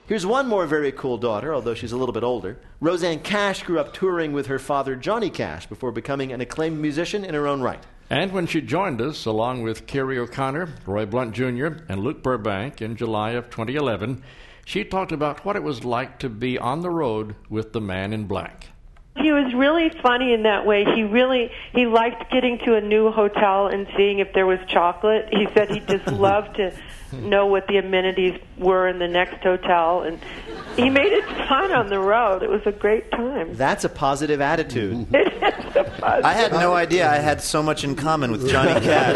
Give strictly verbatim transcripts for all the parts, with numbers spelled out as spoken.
Here's one more very cool daughter, although she's a little bit older. Rosanne Cash grew up touring with her father, Johnny Cash, before becoming an acclaimed musician in her own right. And when she joined us, along with Kerry O'Connor, Roy Blunt Junior, and Luke Burbank in July of twenty eleven, she talked about what it was like to be on the road with the Man in Black. He was really funny in that way. He really, he liked getting to a new hotel and seeing if there was chocolate. He said he just loved to know what the amenities were in the next hotel, and he made it fun on the road. It was a great time. That's a positive attitude. It is a positive. I had no idea I had so much in common with Johnny Cash.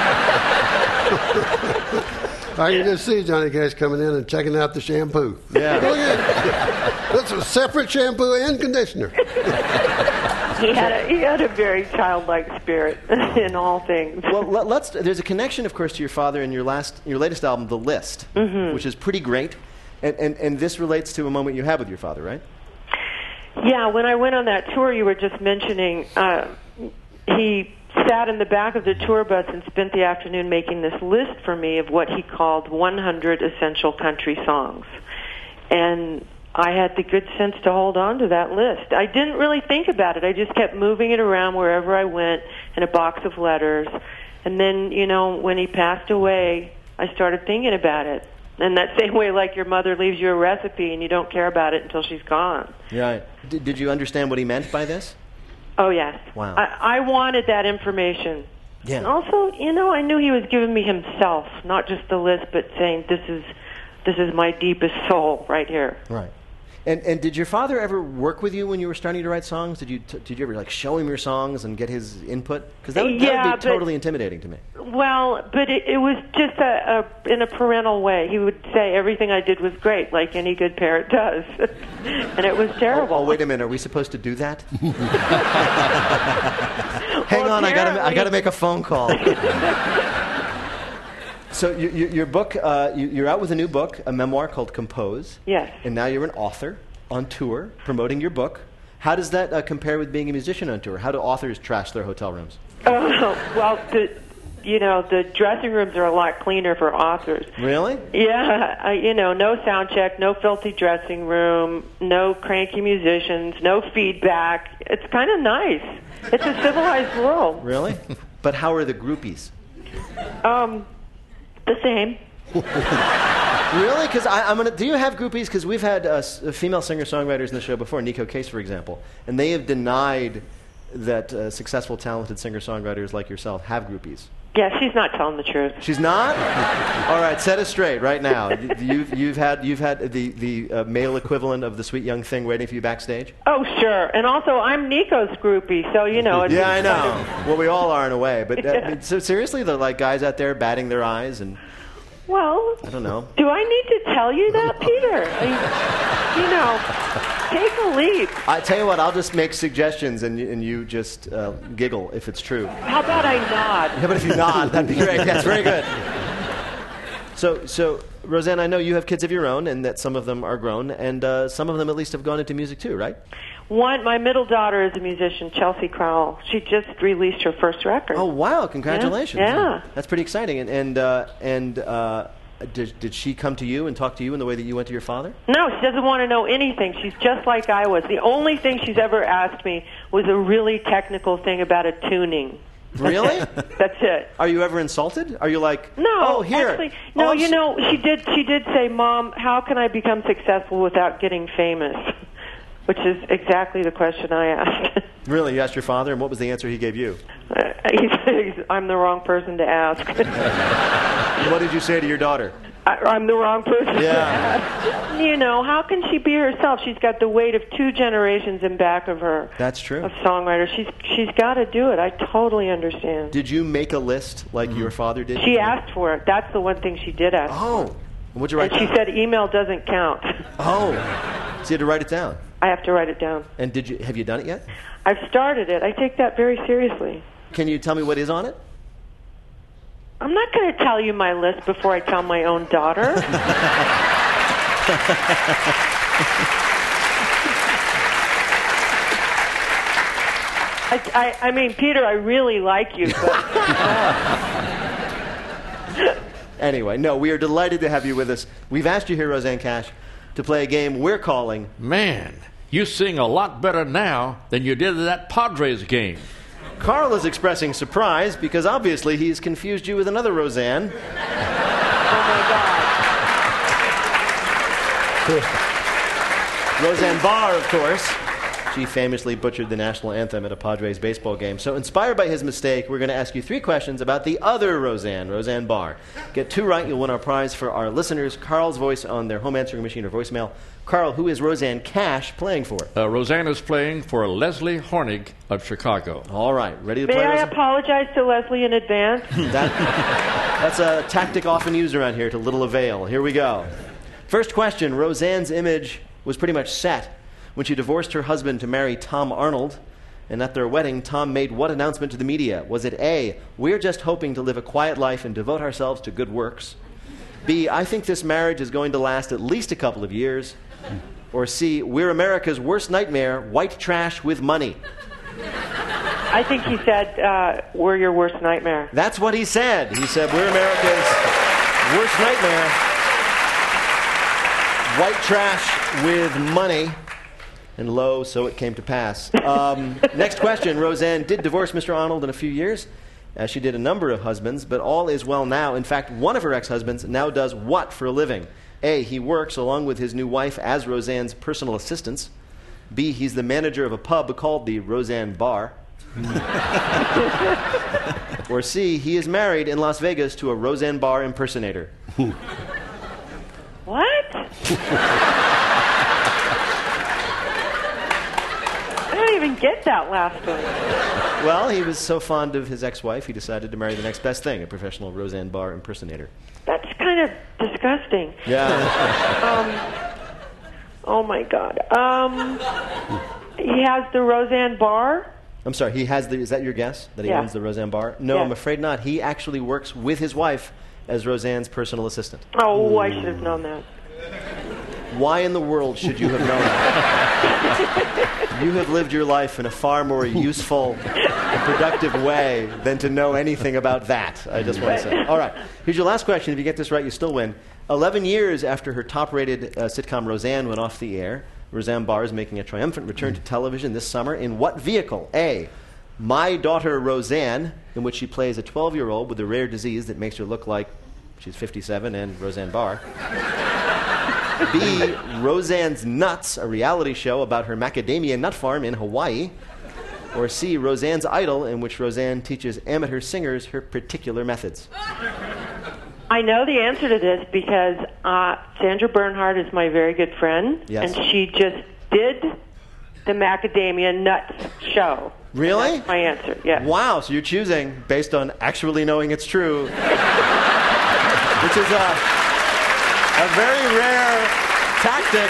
I can just see Johnny Cash coming in and checking out the shampoo. Yeah. Look at it. That's a separate shampoo and conditioner. He had a, he had a very childlike spirit in all things. Well, let, let's. There's a connection, of course, to your father in your last, your latest album, The List, mm-hmm. which is pretty great, and, and and this relates to a moment you had with your father, right? Yeah, when I went on that tour you were just mentioning, uh, he sat in the back of the tour bus and spent the afternoon making this list for me of what he called one hundred essential country songs, and I had the good sense to hold on to that list. I didn't really think about it. I just kept moving it around wherever I went in a box of letters. And then, you know, when he passed away, I started thinking about it. And that same way, like your mother leaves you a recipe and you don't care about it until she's gone. Right. D- did you understand what he meant by this? Oh, yes. Wow. I, I wanted that information. Yeah. And also, you know, I knew he was giving me himself, not just the list, but saying, this is, this is my deepest soul right here. Right. And and did your father ever work with you when you were starting to write songs? Did you t- did you ever like show him your songs and get his input? Because that, would, yeah, that would be but, totally intimidating to me. Well, but it, it was just a, a in a parental way. He would say everything I did was great, like any good parent does, and it was terrible. Oh, oh, wait a minute, are we supposed to do that? Hang well, on, I gotta I apparently- gotta make a phone call. So you, you, your book, uh, you, you're out with a new book, a memoir called Compose. Yes. And now you're an author on tour promoting your book. How does that uh, compare with being a musician on tour? How do authors trash their hotel rooms? Oh, well, the, you know, the dressing rooms are a lot cleaner for authors. Really? Yeah, I, you know, no sound check, no filthy dressing room, no cranky musicians, no feedback. It's kind of nice. It's a civilized world. Really? But how are the groupies? Um... The same. Really? Because I'm gonna. Do you have groupies? Because we've had uh, s- female singer-songwriters in the show before, Nico Case, for example, and they have denied that uh, successful, talented singer-songwriters like yourself have groupies. Yeah, she's not telling the truth. She's not? All right, set us straight right now. You- You've, you've had you've had the the uh, male equivalent of the sweet young thing waiting for you backstage. Oh, sure. And also, I'm Nico's groupie, so, you know. It's Yeah, I kind know. of- Well, we all are in a way, but uh, Yeah. I mean, so seriously, the like guys out there batting their eyes and Well, I don't know. do I need to tell you that, Peter? I, you know, take a leap. I tell you what, I'll just make suggestions and you, and you just uh, giggle if it's true. How about I nod? Yeah, but if you nod, that'd be great. That's very good. So, so Rosanne, I know you have kids of your own, and that some of them are grown, and uh, some of them at least have gone into music too, right? One, my middle daughter is a musician, Chelsea Crowell. She just released her first record. Oh wow! Congratulations. Yeah. Yeah. That's pretty exciting. And and uh, and uh, did did she come to you and talk to you in the way that you went to your father? No, she doesn't want to know anything. She's just like I was. The only thing she's ever asked me was a really technical thing about a tuning. Really? That's it. Are you ever insulted? Are you like, No, oh, here. actually, no. Oh, you s- know, she did. She did say, "Mom, how can I become successful without getting famous?" Which is exactly the question I asked. Really? You asked your father, and what was the answer he gave you? Uh, he said, "I'm the wrong person to ask." What did you say to your daughter? I, I'm the wrong person. Yeah. To ask. You know, how can she be herself? She's got the weight of two generations in back of her. That's true. Of songwriters, she's she's got to do it. I totally understand. Did you make a list like your father did? She asked for it. That's the one thing she did ask. Oh. for. And what'd you write And she down? said email doesn't count. Oh. So you had to write it down. I have to write it down. And did you have you done it yet? I've started it. I take that very seriously. Can you tell me what is on it? I'm not going to tell you my list before I tell my own daughter. I, I, I mean, Peter, I really like you, but Anyway, no, we are delighted to have you with us. We've asked you here, Rosanne Cash, to play a game we're calling... Man, you sing a lot better now than you did at that Padres game. Carl is expressing surprise because obviously he's confused you with another Roseanne. Oh, my God. Roseanne Barr, of course. She famously butchered the national anthem at a Padres baseball game. So inspired by his mistake, we're going to ask you three questions about the other Roseanne, Roseanne Barr. Get two right, you'll win our prize for our listeners, Carl's voice on their home answering machine or voicemail. Carl, who is Roseanne Cash playing for? Uh, Roseanne is playing for Leslie Hornig of Chicago. All right, ready to May play, I Roseanne? apologize to Leslie in advance? That, that's a tactic often used around here to little avail. Here we go. First question, Roseanne's image was pretty much set when she divorced her husband to marry Tom Arnold. And at their wedding, Tom made what announcement to the media? Was it A, we're just hoping to live a quiet life and devote ourselves to good works? B, I think this marriage is going to last at least a couple of years? Or C, we're America's worst nightmare, white trash with money? I think he said, uh, we're your worst nightmare. That's what he said. He said, we're America's worst nightmare, white trash with money. And lo, so it came to pass. Um, next question. Roseanne did divorce Mister Arnold in a few years, as she did a number of husbands, but all is well now. In fact, one of her ex-husbands now does what for a living? A, he works along with his new wife as Roseanne's personal assistant. B, he's the manager of a pub called the Roseanne Bar. Or C, he is married in Las Vegas to a Roseanne Barr impersonator. What? I don't even get that last one. Well, he was so fond of his ex-wife, he decided to marry the next best thing, a professional Roseanne Barr impersonator. That's kind of disgusting. Yeah. Um, oh, my God. Um, he has the Roseanne Barr? I'm sorry, he has the, is that your guess, that he Yeah. owns the Roseanne Barr? No, Yeah. I'm afraid not. He actually works with his wife as Roseanne's personal assistant. Oh, I should have known that. Why in the world should you have known that? You have lived your life in a far more useful and productive way than to know anything about that, I just want to say. All right, here's your last question. If you get this right, you still win. Eleven years after her top-rated uh, sitcom Roseanne went off the air, Roseanne Barr is making a triumphant return to television this summer. In what vehicle? A, My Daughter Roseanne, in which she plays a twelve-year-old with a rare disease that makes her look like she's fifty-seven and Roseanne Barr. B, Roseanne's Nuts, a reality show about her macadamia nut farm in Hawaii. Or C, Roseanne's Idol, in which Roseanne teaches amateur singers her particular methods. I know the answer to this because uh, Sandra Bernhard is my very good friend, Yes. and she just did the Macadamia Nuts show. Really? And that's my answer, yes. Wow, so you're choosing based on actually knowing it's true, which is a, a very rare tactic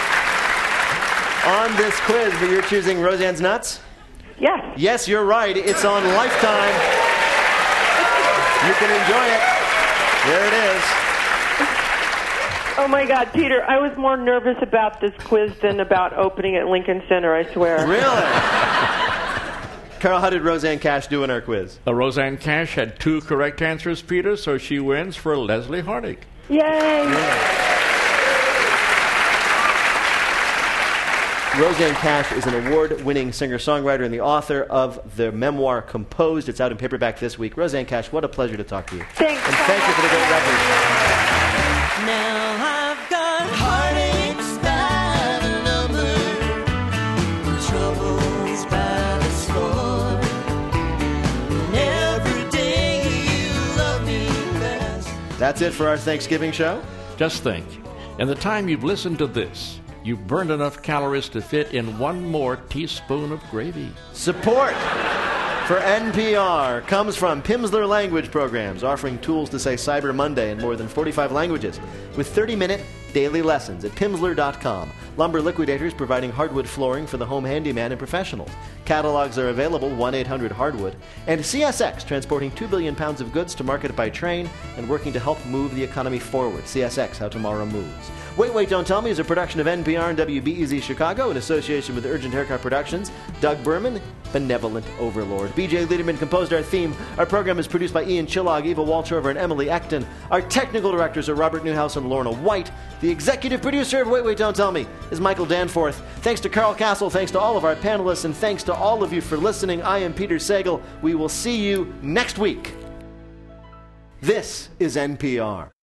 on this quiz, but you're choosing Roseanne's Nuts? Yes. Yes, you're right. It's on Lifetime. You can enjoy it. There it is. Oh, my God, Peter, I was more nervous about this quiz than about opening at Lincoln Center, I swear. Really? Carl, how did Roseanne Cash do in our quiz? Uh, Roseanne Cash had two correct answers, Peter, so she wins for Leslie Hornig. Yay! Roseanne Cash is an award-winning singer-songwriter and the author of the memoir Composed. It's out in paperback this week. Roseanne Cash, what a pleasure to talk to you. Thanks. And thank you for the great record. Now I've got heartaches by the number, troubles by the score, and every day you love me best. That's it for our Thanksgiving show. Just think, in the time you've listened to this, you've burned enough calories to fit in one more teaspoon of gravy. Support for N P R comes from Pimsleur Language Programs, offering tools to say Cyber Monday in more than forty-five languages with thirty-minute daily lessons at pimsleur dot com. Lumber Liquidators providing hardwood flooring for the home handyman and professionals. Catalogs are available, one eight hundred hardwood. And C S X, transporting two billion pounds of goods to market by train and working to help move the economy forward. C S X, how tomorrow moves. Wait, Wait, Don't Tell Me is a production of N P R and W B E Z Chicago in association with Urgent Haircut Productions. Doug Berman, benevolent overlord. B J Liederman composed our theme. Our program is produced by Ian Chillog, Eva Walchover, and Emily Ecton. Our technical directors are Robert Newhouse and Lorna White. The executive producer of Wait, Wait, Don't Tell Me is Michael Danforth. Thanks to Carl Castle, thanks to all of our panelists, and thanks to all of you for listening. I am Peter Sagal. We will see you next week. This is N P R.